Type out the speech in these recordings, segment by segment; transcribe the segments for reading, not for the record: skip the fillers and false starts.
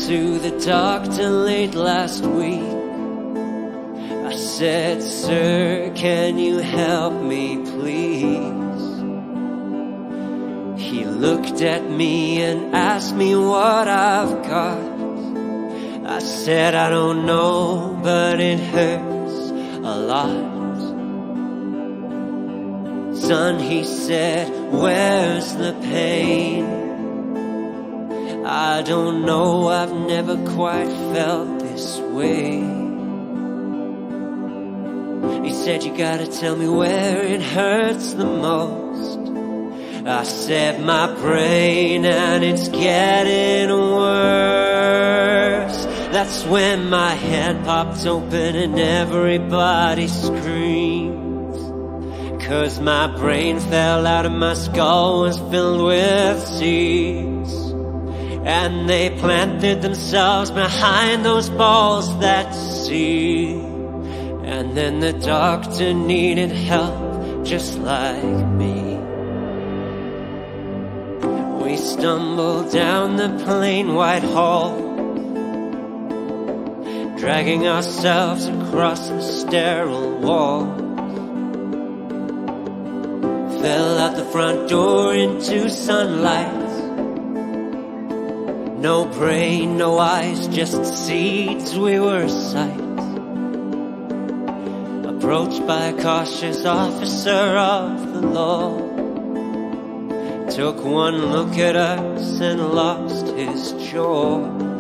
to the doctor late last week. I said, "Sir, can you help me, please?" He looked at me and asked me what I've got. I said, "I don't know, but it hurts a lot." "Son," he said, "where's the pain?" "I don't know, I've never quite felt this way." He said, "You gotta tell me where it hurts the most." I said, "My brain, and it's getting worse." That's when my head popped open and everybody screamed. 'Cause my brain fell out of my skull, was filled with seeds. And they planted themselves behind those balls that see. And then the doctor needed help just like me. We stumbled down the plain white hall, dragging ourselves across the sterile wall. Fell out the front door into sunlight. No brain, no eyes, just seeds, we were a sight. Approached by a cautious officer of the law, took one look at us and lost his jaw.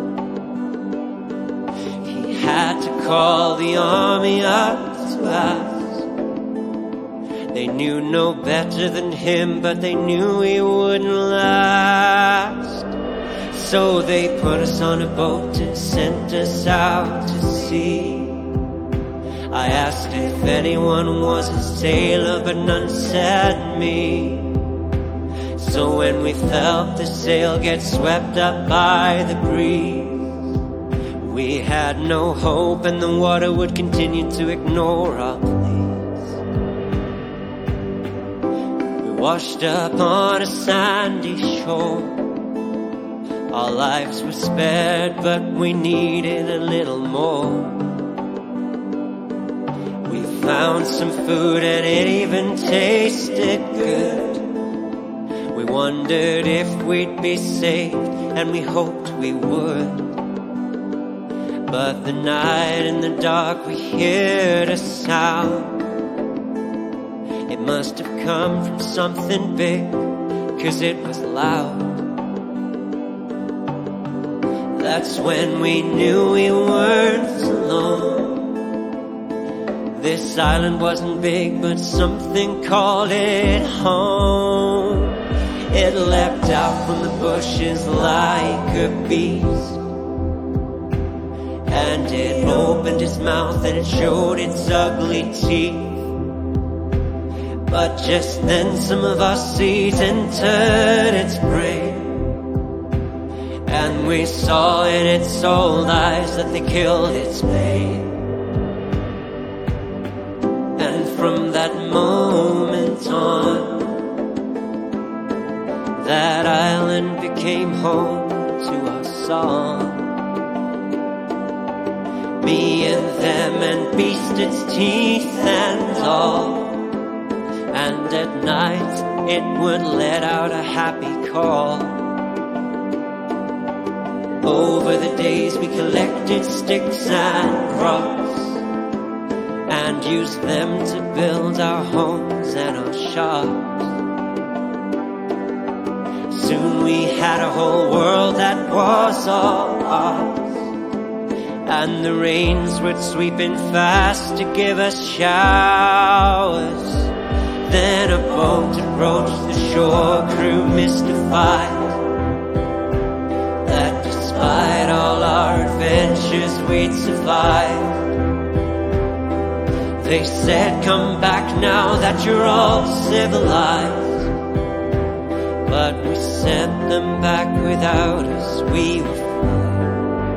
He had to call the army up to us. They knew no better than him, but they knew he wouldn't last. So they put us on a boat and sent us out to sea. I asked if anyone was a sailor, but none said me. So when we felt the sail get swept up by the breeze, we had no hope and the water would continue to ignore our pleas. We washed up on a sandy shore. Our lives were spared, but we needed a little more. We found some food and it even tasted good. We wondered if we'd be saved, and we hoped we would. But the night in the dark we heard a sound. It must have come from something big, 'cause it was loud. That's when we knew we weren't alone. This island wasn't big, but something called it home. It leapt out from the bushes like a beast, and it opened its mouth and it showed its ugly teeth. But just then some of our seeds entered its brain, and we saw in its old eyes that they killed its pain. And from that moment on, that island became home to our song. Me and them and beast its teeth and all. And at night it would let out a happy call. Over the days we collected sticks and rocks, and used them to build our homes and our shops. Soon we had a whole world that was all ours, and the rains were sweeping fast to give us showers. Then a boat approached the shore, crew mystified that despite all our adventures we'd survived. They said, "Come back now that you're all civilized." But we sent them back without us, we were fine.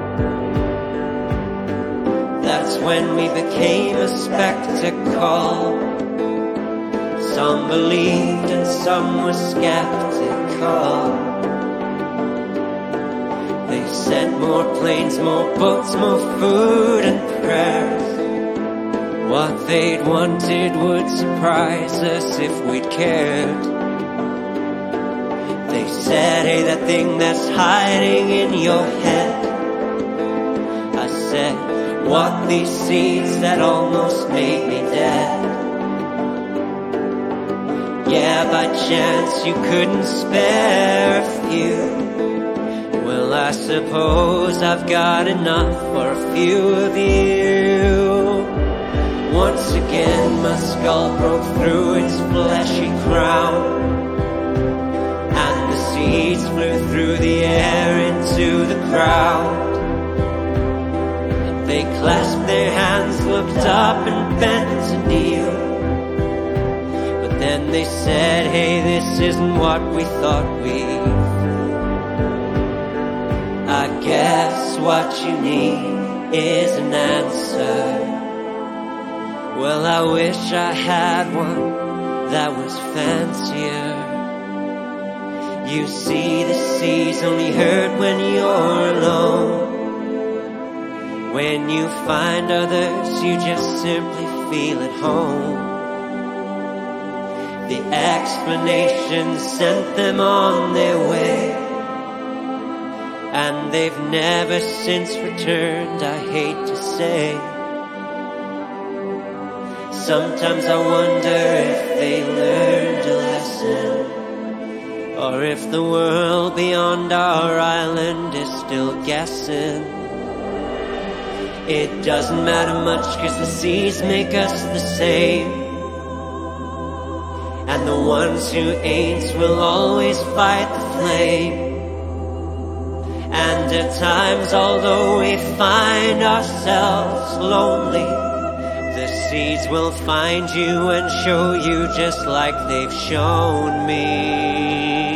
That's when we became a spectacle. Some believed and some were skeptical. They sent more planes, more boats, more food and prayers. What they'd wanted would surprise us if we'd cared. They said, hey, that thing that's hiding in your head. I said, what, these seeds that almost made me dead? Yeah, by chance you couldn't spare a few. Well, I suppose I've got enough for a few of you. Once again my skull broke through its fleshy crown, and the seeds flew through the air into the crowd. They clasped their hands, looked up and bent to kneel. But then they said, hey, this isn't what we thought we'd feel. I guess what you need is an answer. Well, I wish I had one that was fancier. You see, the seas only hurt when you're alone. When you find others, you just simply feel at home. The explanation sent them on their way, and they've never since returned, I hate to say. Sometimes I wonder if they learned a lesson, or if the world beyond our island is still guessing. It doesn't matter much, 'cause the seas make us the same, and the ones who ain't will always fight the flame. And at times, although we find ourselves lonely, the seas will find you and show you just like they've shown me.